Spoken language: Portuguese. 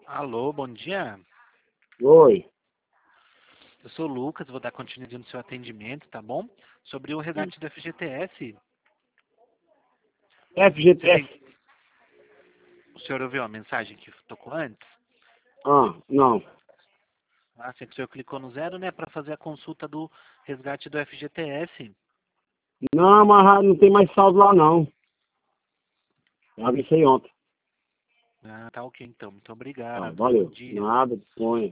Alô, bom dia. Oi. Eu sou o Lucas, vou dar continuidade no seu atendimento, tá bom? Sobre o resgate do FGTS. Você FGTS. tem... O senhor ouviu a mensagem que tocou antes? Não. Ah, sei que o senhor clicou no 0, né, para fazer a consulta do resgate do FGTS. Não, mas não tem mais saldo lá, não. Eu avisei ontem. Ah, tá ok então. Muito Tá, obrigado. Bom valeu. dia. Nada, põe.